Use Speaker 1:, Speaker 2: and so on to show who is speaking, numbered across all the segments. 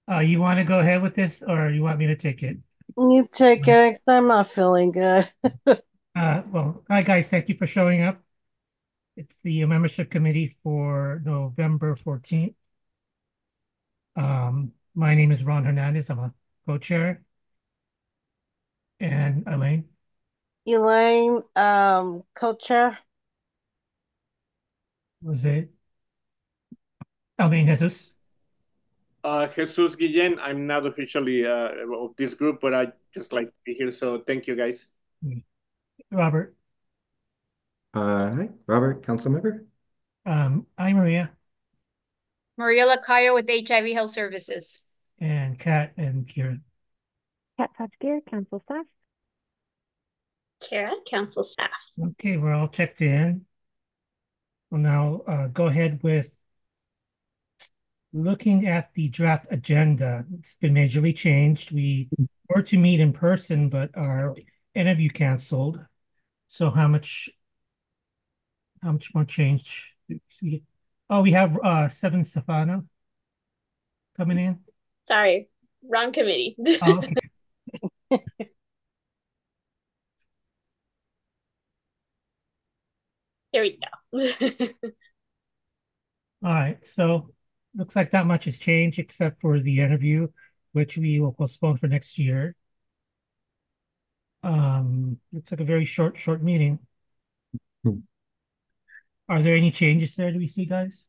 Speaker 1: You want to go ahead with this, or you want me to take it?
Speaker 2: You take it 'cause I'm not feeling good.
Speaker 1: Well, hi guys, thank you for showing up. It's the membership committee for November 14th. My name is Ron Hernandez. I'm a co-chair, and Elaine
Speaker 2: Elaine, co-chair.
Speaker 1: was it. Elaine Jesus
Speaker 3: Jesus Guillen. I'm not officially of this group, but I just like to be here. So thank you, guys.
Speaker 1: Robert.
Speaker 4: Hi, Robert, council member.
Speaker 1: I'm Maria
Speaker 5: Maria Lacayo with HIV Health Services.
Speaker 1: and Kat and Kira.
Speaker 6: Kat Tachgir, council staff.
Speaker 7: Kara, council staff.
Speaker 1: Okay, we're all checked in. We'll now go ahead with looking at the draft agenda. It's been majorly changed. We were to meet in person, but our interview canceled. So how much more change? Oh, we have Seven Stefano coming in.
Speaker 7: Sorry, wrong committee.
Speaker 1: Oh, okay.
Speaker 7: Here we go.
Speaker 1: All right. So looks like that much has changed except for the interview, which we will postpone for next year. Looks like a very short meeting.
Speaker 4: Hmm.
Speaker 1: Are there any changes there? Do we see, guys?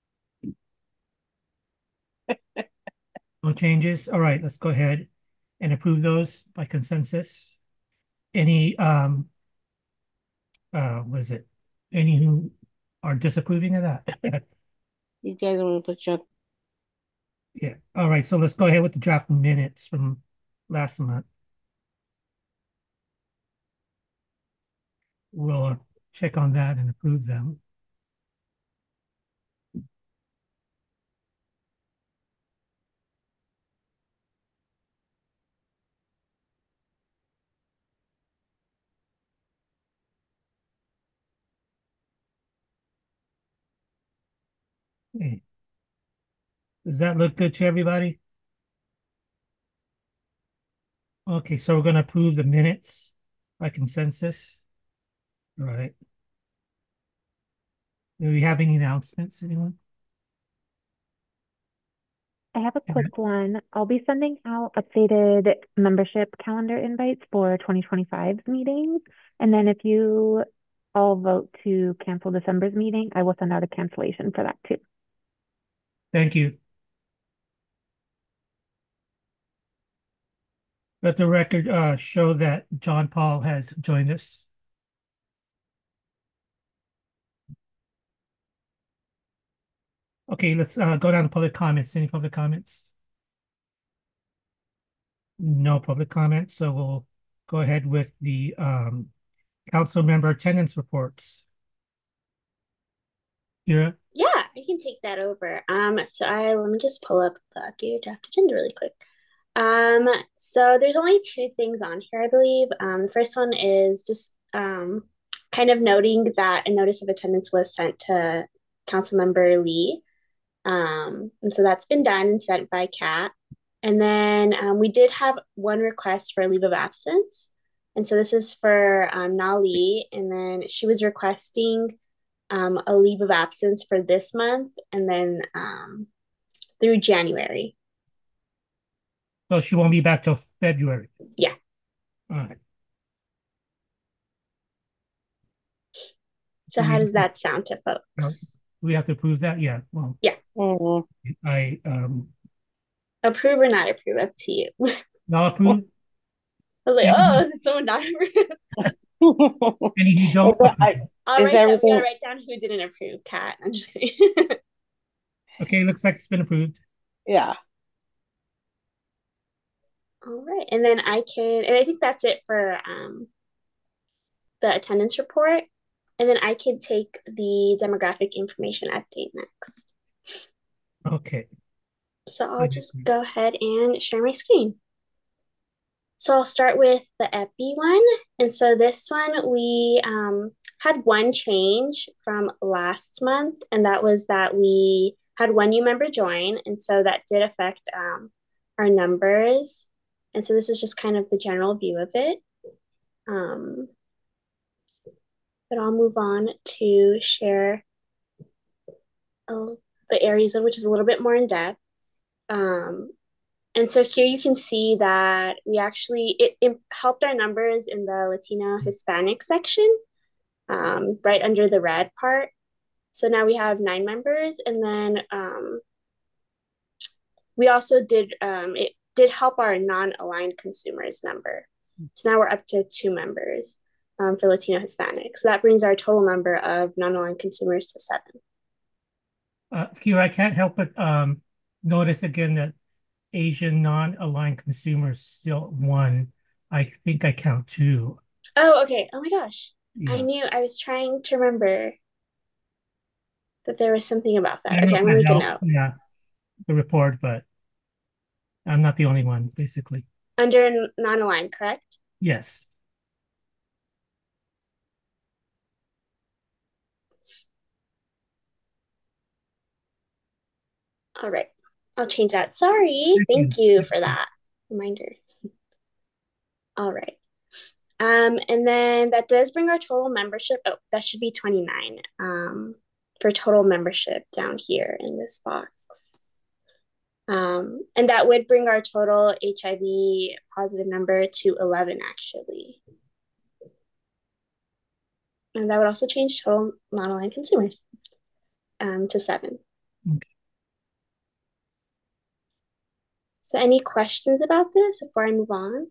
Speaker 1: No changes? All right, let's go ahead and approve those by consensus. Any what is it? Any who are disapproving of that?
Speaker 2: You guys want to put your
Speaker 1: Yeah. All right, so let's go ahead with the draft minutes from last month. We'll check on that and approve them. Okay. Does that look good to everybody? Okay, so we're going to approve the minutes by consensus. All right. Do we have any announcements, anyone?
Speaker 6: I have a quick one. I'll be sending out updated membership calendar invites for 2025's meetings. And then if you all vote to cancel December's meeting, I will send out a cancellation for that too.
Speaker 1: Thank you. Let the record show that John Paul has joined us. Okay, let's go down to public comments. Any public comments? No public comments, so we'll go ahead with the council member attendance reports. Kira?
Speaker 7: Yeah, I can take that over. Let me just pull up the updated draft agenda really quick. So there's only two things on here, I believe. The first one is just kind of noting that a notice of attendance was sent to Councilmember Lee. And so that's been done and sent by Kat. And then we did have one request for a leave of absence. And so this is for Nali. And then she was requesting a leave of absence for this month and then through January.
Speaker 1: So she won't be back till February.
Speaker 7: Yeah.
Speaker 1: All right.
Speaker 7: So how does that sound to folks?
Speaker 1: We have to approve that? Yeah. Well,
Speaker 7: yeah.
Speaker 1: I
Speaker 7: approve or not approve, up to you.
Speaker 1: Not approve.
Speaker 7: I was like, this is so not approved.
Speaker 1: And you don't
Speaker 7: I'll write down who didn't approve, Kat. I'm just kidding.
Speaker 1: Okay, looks like it's been approved.
Speaker 2: Yeah.
Speaker 7: All right. And then I think that's it for the attendance report. And then I could take the demographic information update next.
Speaker 1: Okay.
Speaker 7: So I'll just go ahead and share my screen. So I'll start with the EPI one. And so this one, we had one change from last month, and that was that we had one new member join. And so that did affect our numbers. And so this is just kind of the general view of it. But I'll move on to share the areas which is a little bit more in depth. And so here you can see that we actually, it helped our numbers in the Latino Hispanic section, right under the red part. So now we have 9 members, and then we also did, it did help our non-aligned consumers number. So now we're up to 2 members for Latino Hispanic. So that brings our total number of non-aligned consumers to 7.
Speaker 1: Kira, I can't help but notice again that Asian non-aligned consumers still 1. I think I count 2.
Speaker 7: Oh, okay. Oh my gosh.
Speaker 1: Yeah.
Speaker 7: I was trying to remember that there was something about
Speaker 1: I
Speaker 7: that.
Speaker 1: don't
Speaker 7: Okay,
Speaker 1: know
Speaker 7: I'm
Speaker 1: if
Speaker 7: gonna
Speaker 1: that
Speaker 7: make a
Speaker 1: helps,
Speaker 7: note.
Speaker 1: yeah, the report, but I'm not the only one, basically.
Speaker 7: Under non-aligned, correct?
Speaker 1: Yes.
Speaker 7: All right. I'll change that. Sorry. Thank you for that reminder. All right. And then that does bring our total membership. Oh, that should be 29 for total membership down here in this box. And that would bring our total HIV positive number to 11, actually. And that would also change total non-aligned consumers to 7.
Speaker 1: Okay.
Speaker 7: So any questions about this before I move on?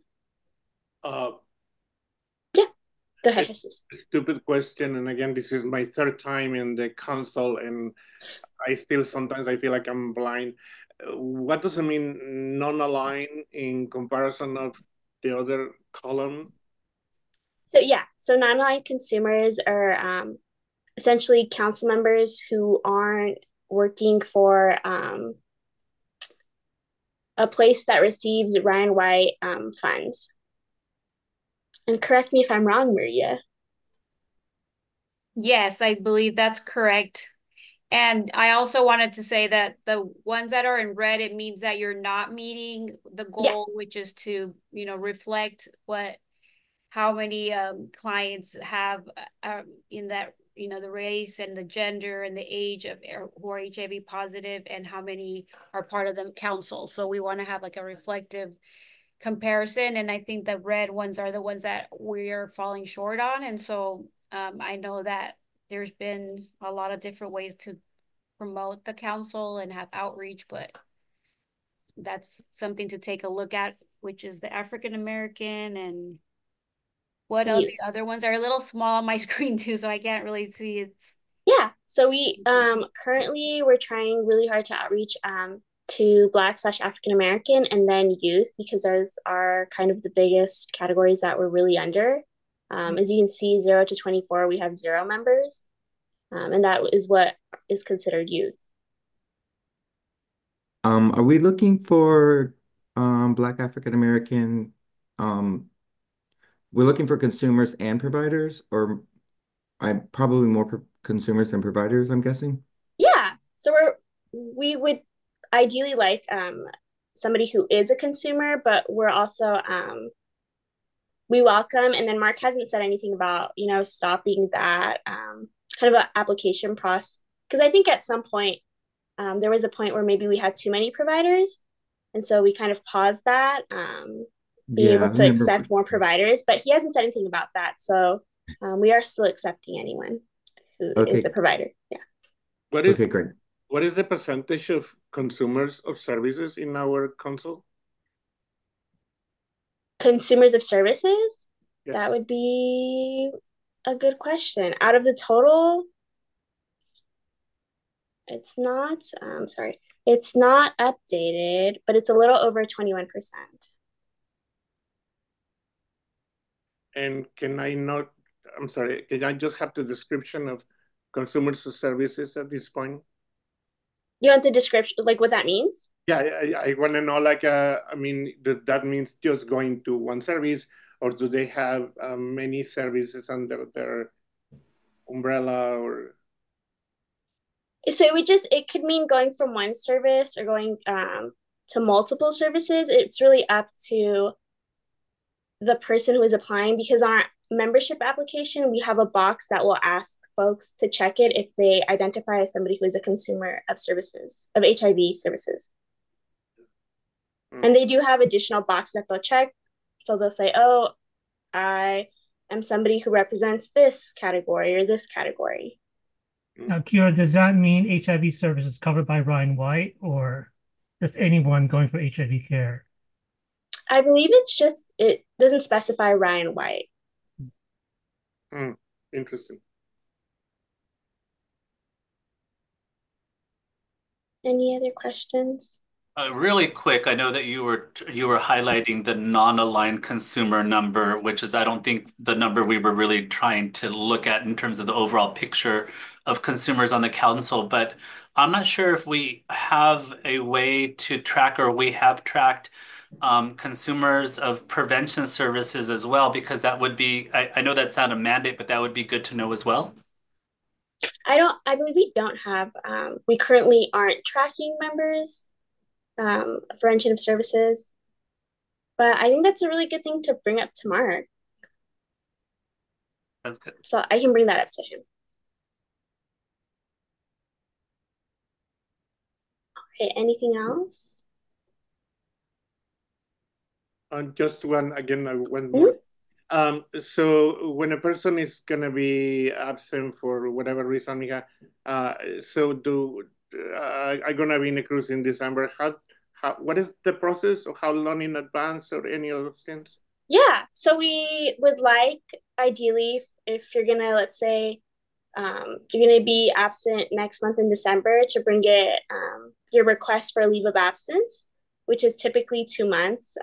Speaker 7: Yeah, go ahead, Jesus.
Speaker 3: Stupid question, and again, this is my 3rd time in the council, and I still sometimes I feel like I'm blind. What does it mean non-aligned in comparison of the other column?
Speaker 7: So yeah, so non-aligned consumers are essentially council members who aren't working for a place that receives Ryan White funds. And correct me if I'm wrong, Maria.
Speaker 5: Yes, I believe that's correct. And I also wanted to say that the ones that are in red, it means that you're not meeting the goal, which is to, reflect how many clients have in that, the race and the gender and the age of who are HIV positive, and how many are part of the council. So we want to have like a reflective comparison. And I think the red ones are the ones that we're falling short on. And so I know that there's been a lot of different ways to promote the council and have outreach, but that's something to take a look at, which is the African American, and what are the other ones are a little small on my screen too, so I can't really see it.
Speaker 7: Yeah, so we currently we're trying really hard to outreach to Black/African American, and then youth, because those are kind of the biggest categories that we're really under. As you can see, 0 to 24, we have 0 members, and that is what is considered youth.
Speaker 4: Are we looking for Black African American? We're looking for consumers and providers, or I'm probably more consumers than providers, I'm guessing.
Speaker 7: Yeah, so we would ideally like somebody who is a consumer, but we're also we welcome. And then Mark hasn't said anything about stopping that kind of an application process, because I think at some point there was a point where maybe we had too many providers, and so we kind of paused that, being
Speaker 4: Yeah, I
Speaker 7: able to
Speaker 4: remember.
Speaker 7: accept more providers. But he hasn't said anything about that, so we are still accepting anyone who is
Speaker 4: Okay.
Speaker 7: a provider. Yeah.
Speaker 4: Okay, great.
Speaker 3: What is the percentage of consumers of services in our council?
Speaker 7: Consumers of services?
Speaker 3: Yes.
Speaker 7: That would be a good question. Out of the total, it's not, sorry, it's not updated, but it's a little over 21%.
Speaker 3: And can I just have the description of consumers of services at this point?
Speaker 7: You want the description, like what that means?
Speaker 3: Yeah, I want to know, like, I mean, that means just going to one service, or do they have many services under their umbrella? Or
Speaker 7: So it could mean going from one service or going to multiple services, it's really up to the person who is applying, because on our membership application, we have a box that will ask folks to check it if they identify as somebody who is a consumer of services, of HIV services. And they do have additional boxes that they'll check. So they'll say, oh, I am somebody who represents this category or this category.
Speaker 1: Now, Kira, does that mean HIV services covered by Ryan White or just anyone going for HIV care?
Speaker 7: I believe it's just, it doesn't specify Ryan White.
Speaker 3: Interesting.
Speaker 7: Any other questions?
Speaker 8: Really quick, I know that you were highlighting the non-aligned consumer number, which is, I don't think, the number we were really trying to look at in terms of the overall picture of consumers on the council. But I'm not sure if we have a way to track, or we have tracked consumers of prevention services as well, because that would be, I know that's not a mandate, but that would be good to know as well.
Speaker 7: I believe we don't have, we currently aren't tracking members. Prevention of services. But I think that's a really good thing to bring up to Mark.
Speaker 8: That's good.
Speaker 7: So I can bring that up to him. Okay, anything else?
Speaker 3: Just one more. So when a person is gonna be absent for whatever reason, Mija, so are gonna be in a cruise in December? What is the process, or how long in advance, or any of those things?
Speaker 7: Yeah, so we would like, ideally, if you're gonna, let's say, you're gonna be absent next month in December, to bring it your request for a leave of absence, which is typically 2 months,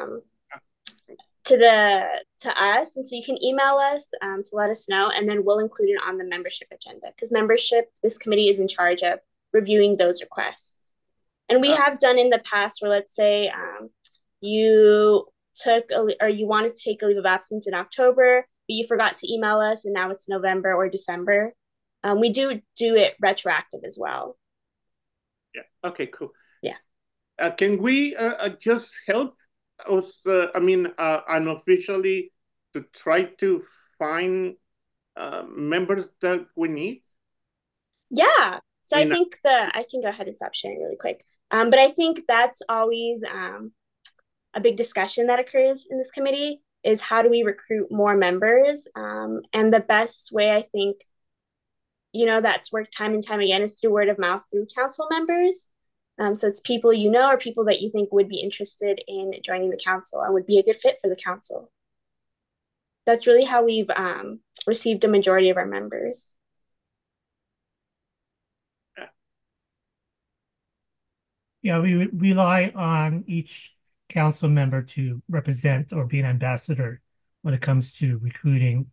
Speaker 7: to us. And so you can email us to let us know, and then we'll include it on the membership agenda, because this committee is in charge of reviewing those requests. And we have done in the past where, let's say, you wanted to take a leave of absence in October, but you forgot to email us, and now it's November or December. We do it retroactive as well.
Speaker 3: Yeah. Okay, cool.
Speaker 7: Yeah.
Speaker 3: Can we just help us, unofficially, to try to find members that we need?
Speaker 7: Yeah. So I think I can go ahead and stop sharing really quick. But I think that's always a big discussion that occurs in this committee, is how do we recruit more members? And the best way, I think, that's worked time and time again, is through word of mouth through council members. So it's people or people that you think would be interested in joining the council and would be a good fit for the council. That's really how we've received a majority of our members.
Speaker 1: Yeah, we rely on each council member to represent or be an ambassador when it comes to recruiting.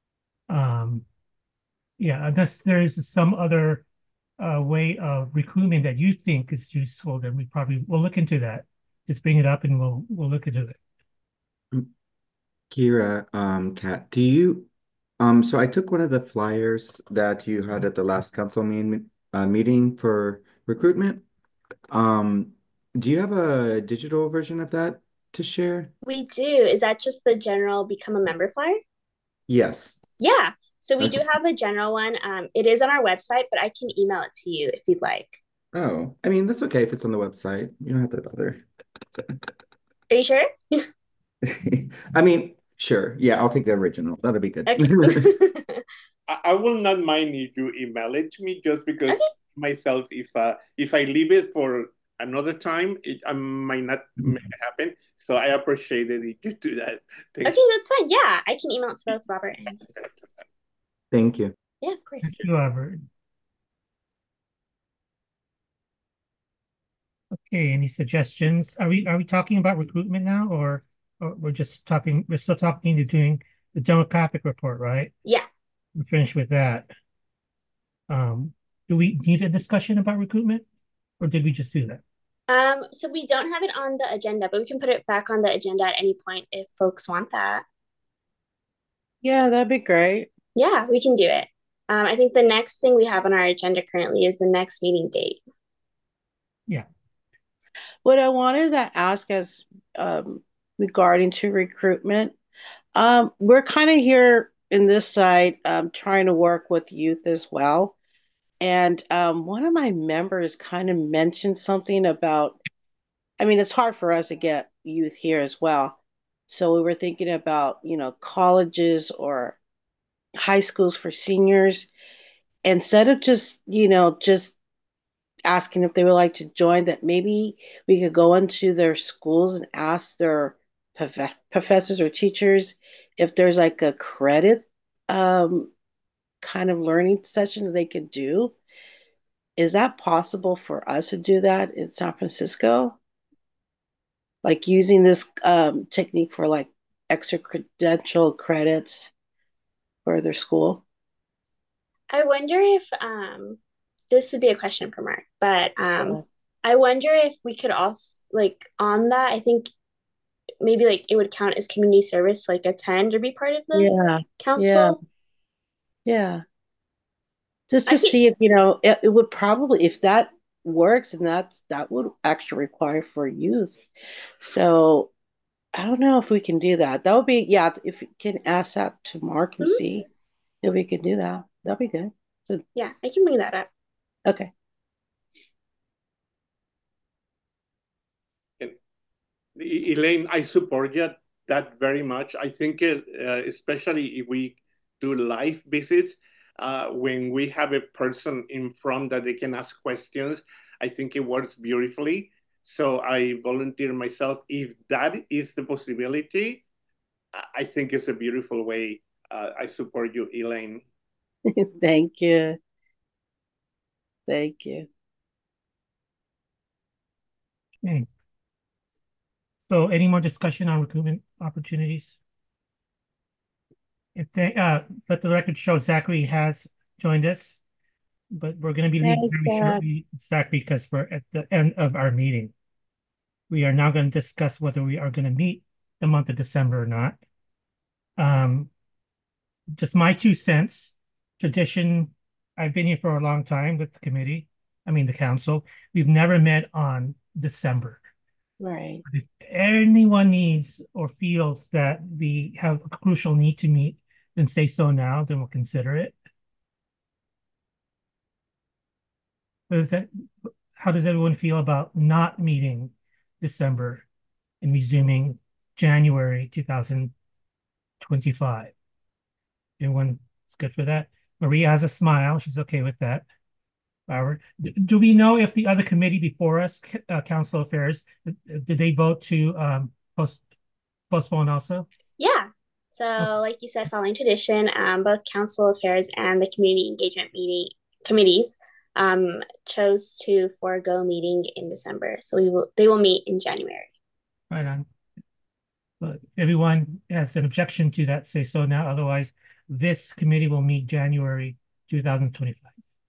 Speaker 1: Yeah, unless there is some other way of recruitment that you think is useful, then we'll look into that. Just bring it up and we'll look into it.
Speaker 4: Kira, Kat, so I took one of the flyers that you had at the last council meeting for recruitment. Do you have a digital version of that to share?
Speaker 7: We do. Is that just the general become a member flyer?
Speaker 4: Yes.
Speaker 7: Yeah. So we do have a general one. It is on our website, but I can email it to you if you'd like.
Speaker 4: Oh, I mean, that's okay if it's on the website. You don't have to bother.
Speaker 7: Are you sure?
Speaker 4: I mean, sure. Yeah, I'll take the original. That'll be good.
Speaker 7: Okay.
Speaker 3: I will not mind if you email it to me, just because myself, if I leave it for another time, I might not make it happen. So I appreciate it if you do that.
Speaker 7: Okay, that's fine. Yeah, I can email it to both Robert and Jesus.
Speaker 4: Thank you.
Speaker 7: Yeah, of course.
Speaker 1: Thank you, Robert. Okay, any suggestions? Are we talking about recruitment now, or we're still talking to doing the demographic report, right?
Speaker 7: Yeah.
Speaker 1: We're finished with that. Do we need a discussion about recruitment, or did we just do that?
Speaker 7: So we don't have it on the agenda, but we can put it back on the agenda at any point if folks want that.
Speaker 2: Yeah, that'd be great.
Speaker 7: Yeah, we can do it. I think the next thing we have on our agenda currently is the next meeting date.
Speaker 1: Yeah.
Speaker 2: what I wanted to ask as regarding to recruitment, we're kind of here in this side trying to work with youth as well. And one of my members kind of mentioned something about, I mean, it's hard for us to get youth here as well. So we were thinking about, colleges or high schools for seniors. Instead of just asking if they would like to join, that maybe we could go into their schools and ask their professors or teachers if there's like a credit kind of learning session that they could do. Is that possible for us to do that in San Francisco? Like using this technique for like extra credential credits for their school?
Speaker 7: I wonder if this would be a question for Mark, but I wonder if we could also like on that, I think maybe like it would count as community service, like attend or be part of the
Speaker 2: Yeah, yeah,
Speaker 7: council.
Speaker 2: yeah. Just
Speaker 7: I
Speaker 2: to
Speaker 7: could,
Speaker 2: see if, it would probably, if that works, and that would actually require for youth. So I don't know if we can do that. That would be, yeah, if you can ask that to Mark and
Speaker 7: mhm,
Speaker 2: see if we can do that. That'd be good. So,
Speaker 7: yeah, I can bring that up.
Speaker 2: okay.
Speaker 3: And Elaine, I support that very much. I think especially if we do live visits, when we have a person in front that they can ask questions, I think it works beautifully. So I volunteer myself. If that is the possibility, I think it's a beautiful way. I support you, Elaine.
Speaker 2: Thank you. Thank you.
Speaker 1: Okay. So any more discussion on recruitment opportunities? If they, let the record show Zachary has joined us, but we're going to be leaving
Speaker 2: Thanks,
Speaker 1: very
Speaker 2: Dad.
Speaker 1: shortly, Zachary, because we're at the end of our meeting. We are now going to discuss whether we are going to meet the month of December or not. Just my 2 cents, tradition, I've been here for a long time with the committee, the council. We've never met on December.
Speaker 2: Right.
Speaker 1: If anyone needs or feels that we have a crucial need to meet, then say so now, then we'll consider it. How does everyone feel about not meeting December and resuming January 2025? Everyone is good for that? Maria has a smile. She's okay with that. Do we know if the other committee before us, Council Affairs, did they vote to postpone also?
Speaker 7: Yeah. So,
Speaker 1: Okay.
Speaker 7: like you said, following tradition, both council affairs and the community engagement committees chose to forego meeting in December. So they will meet in January.
Speaker 1: Right on. But everyone has an objection to that, say so now. Otherwise, this committee will meet January 2025.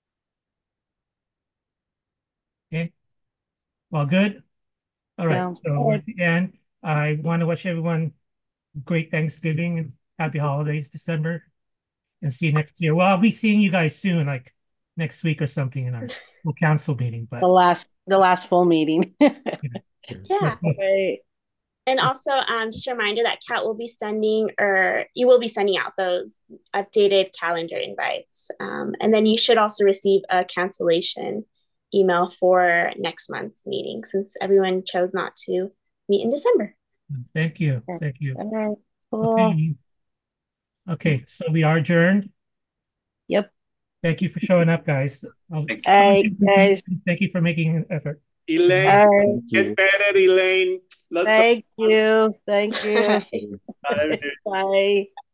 Speaker 1: Okay. Well, good. All right.
Speaker 2: Sounds
Speaker 1: So
Speaker 2: good.
Speaker 1: at the end, I want to wish everyone great Thanksgiving and happy holidays, December, and see you next year. Well, I'll be seeing you guys soon, like next week or something in our council meeting. But
Speaker 2: The last full meeting.
Speaker 7: Yeah.
Speaker 2: Right.
Speaker 7: And also, just a reminder that Kat will be sending, or you will be sending out those updated calendar invites. And then you should also receive a cancellation email for next month's meeting since everyone chose not to meet in December.
Speaker 1: Thank you. Thank you.
Speaker 2: All right. Cool.
Speaker 1: Okay, so we are adjourned.
Speaker 2: Yep.
Speaker 1: Thank you for showing up, guys.
Speaker 2: All right, guys.
Speaker 1: Thank you for making an effort.
Speaker 3: Elaine,
Speaker 2: All right.
Speaker 3: get better, Elaine.
Speaker 2: Thank you. Thank you.
Speaker 3: Bye.
Speaker 2: Bye.